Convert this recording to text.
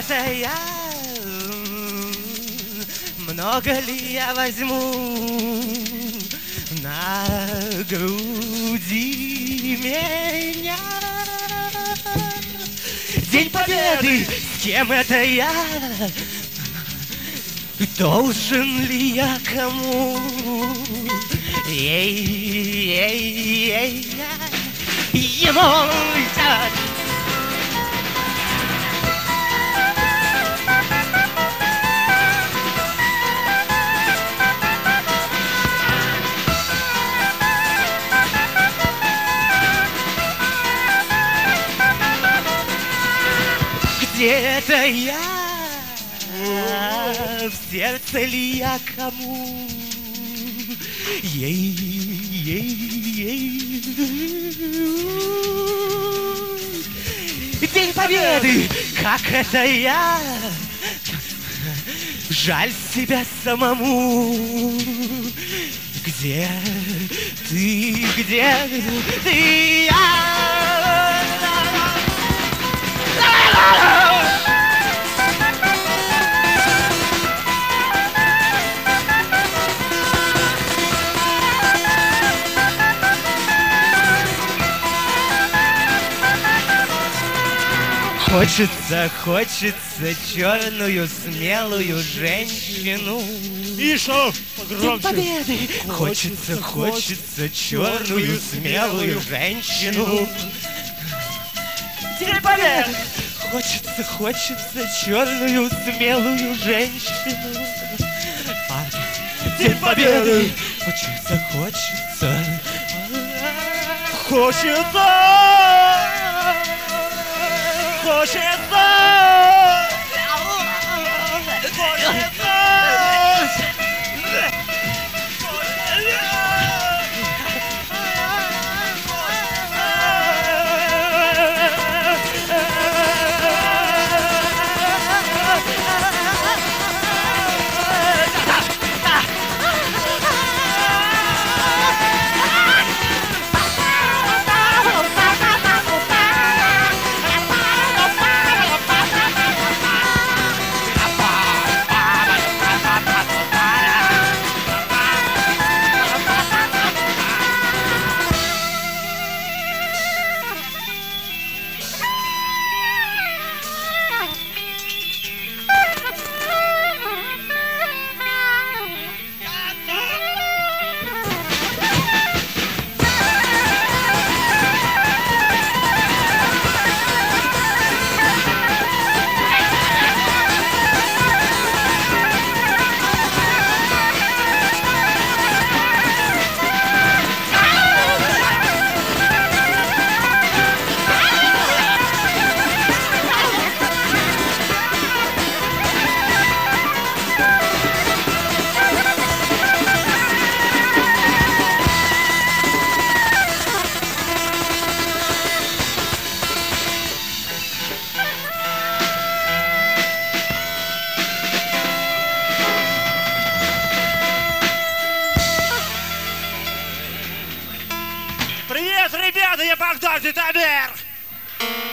это я? Много ли я возьму на груди меня? День Победы, с кем это я? Должен ли я кому? Ему так. Где-то я, в сердце ли я кому? День Победы, как это я? Жаль себя самому. Где ты, я? Хочется черную смелую женщину. Иша, День Победы. Хочется черную смелую женщину. День Победы. Хочется черную смелую женщину. День Победы. Хочется. Привет, ребята, я Богдан Титамир!